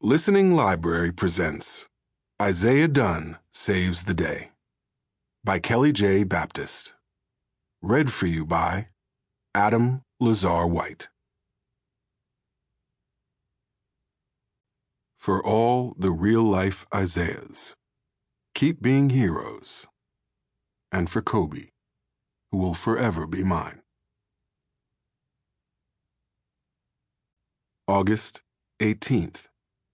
Listening Library presents Isaiah Dunn Saves the Day by Kelly J. Baptist. Read for you by Adam Lazar White. For all the real-life Isaiahs, keep being heroes. And for Kobe, who will forever be mine. August 18th.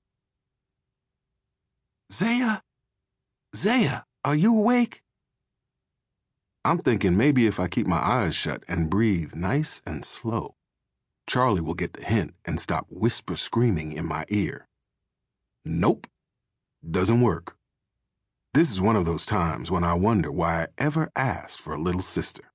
Zaya, are you awake? I'm thinking maybe if I keep my eyes shut and breathe nice and slow, Charlie will get the hint and stop whisper screaming in my ear. Nope, doesn't work. This is one of those times when I wonder why I ever asked for a little sister.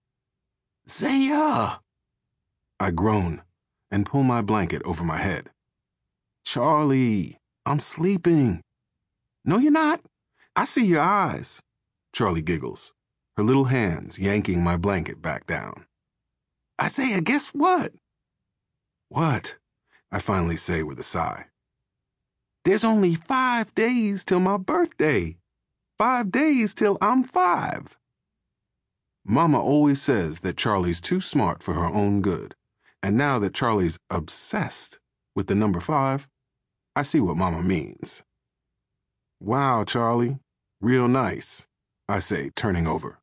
Zaya! I groan and pull my blanket over my head. Charlie, I'm sleeping. No, you're not. I see your eyes. Charlie giggles, her little hands yanking my blanket back down. Isaiah, guess what? What? I finally say with a sigh. There's only 5 days till my birthday. 5 days till I'm 5. Mama always says that Charlie's too smart for her own good, and now that Charlie's obsessed with the number 5, I see what Mama means. Wow, Charlie, real nice, I say, turning over.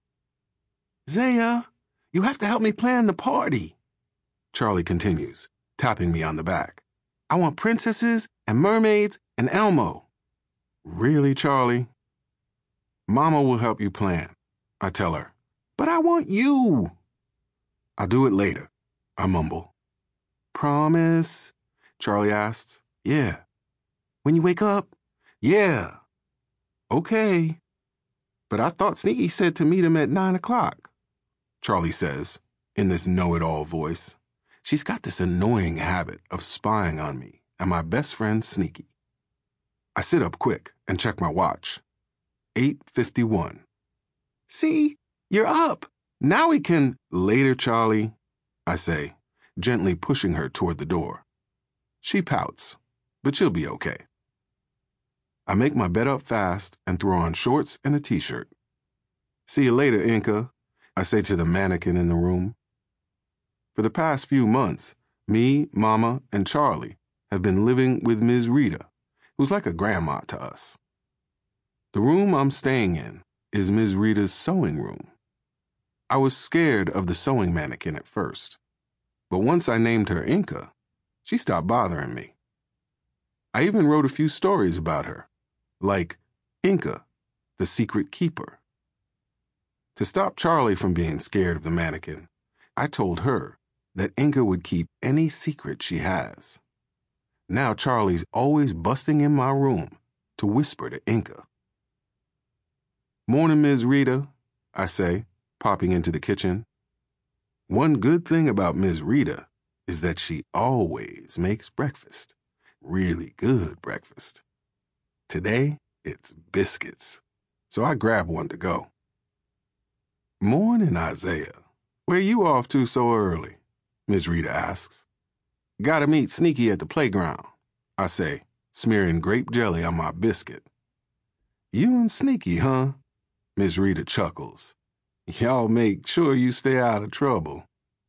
Zaya, you have to help me plan the party. Charlie continues, tapping me on the back. I want princesses and mermaids and Elmo. Really, Charlie? Mama will help you plan, I tell her. But I want you. I'll do it later, I mumble. Promise? Charlie asks. Yeah. When you wake up? Yeah. Okay. But I thought Sneaky said to meet him at 9 o'clock. Charlie says, in this know-it-all voice. She's got this annoying habit of spying on me and my best friend Sneaky. I sit up quick and check my watch. 8:51. See, you're up. Now we can... Later, Charlie, I say, gently pushing her toward the door. She pouts, but she'll be okay. I make my bed up fast and throw on shorts and a t-shirt. See you later, Inca, I say to the mannequin in the room. For the past few months, me, Mama, and Charlie have been living with Ms. Rita, who's like a grandma to us. The room I'm staying in is Ms. Rita's sewing room. I was scared of the sewing mannequin at first, but once I named her Inca, she stopped bothering me. I even wrote a few stories about her, like Inca, the Secret Keeper. To stop Charlie from being scared of the mannequin, I told her that Inca would keep any secret she has. Now Charlie's always busting in my room to whisper to Inca. Morning, Ms. Rita, I say, popping into the kitchen. One good thing about Ms. Rita is that she always makes breakfast. Really good breakfast. Today, it's biscuits, so I grab one to go. Morning, Isaiah. Where you off to so early? Ms. Rita asks. Gotta meet Sneaky at the playground, I say, smearing grape jelly on my biscuit. You and Sneaky, huh? Ms. Rita chuckles. Y'all make sure you stay out of trouble.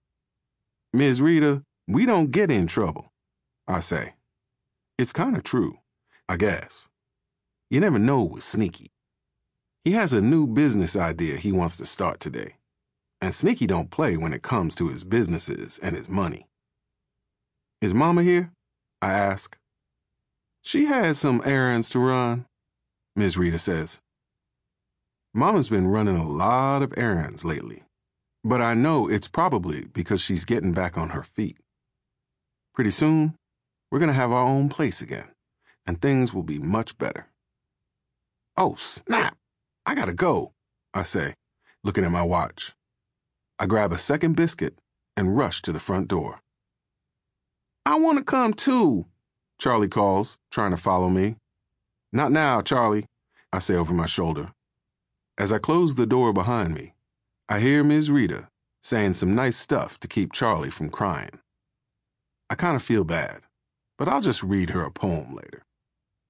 Ms. Rita, we don't get in trouble, I say. It's kind of true, I guess. You never know with Sneaky. He has a new business idea he wants to start today, and Sneaky don't play when it comes to his businesses and his money. Is Mama here? I ask. She has some errands to run, Ms. Rita says. Mama's been running a lot of errands lately, but I know it's probably because she's getting back on her feet. Pretty soon, we're going to have our own place again, and things will be much better. Oh, snap! I gotta go, I say, looking at my watch. I grab a second biscuit and rush to the front door. I want to come too, Charlie calls, trying to follow me. Not now, Charlie, I say over my shoulder. As I close the door behind me, I hear Ms. Rita saying some nice stuff to keep Charlie from crying. I kind of feel bad, but I'll just read her a poem later.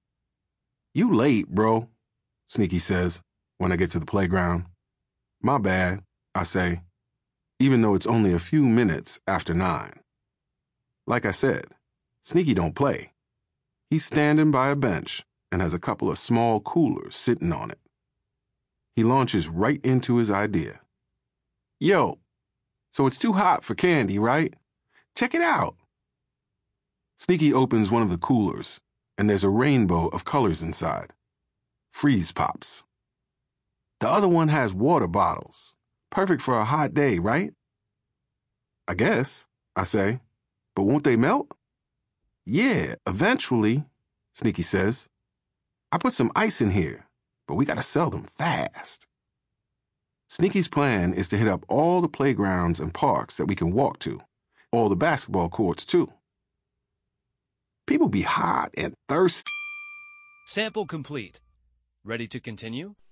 You late, bro, Sneaky says when I get to the playground. My bad, I say, even though it's only a few minutes after 9. Like I said, Sneaky don't play. He's standing by a bench and has a couple of small coolers sitting on it. He launches right into his idea. Yo, so it's too hot for candy, right? Check it out. Sneaky opens one of the coolers, and there's a rainbow of colors inside. Freeze pops. The other one has water bottles. Perfect for a hot day, right? I guess, I say. But won't they melt? Yeah, eventually, Sneaky says. I put some ice in here, but we gotta sell them fast. Sneaky's plan is to hit up all the playgrounds and parks that we can walk to, all the basketball courts, too. People be hot and thirsty. Sample complete. Ready to continue?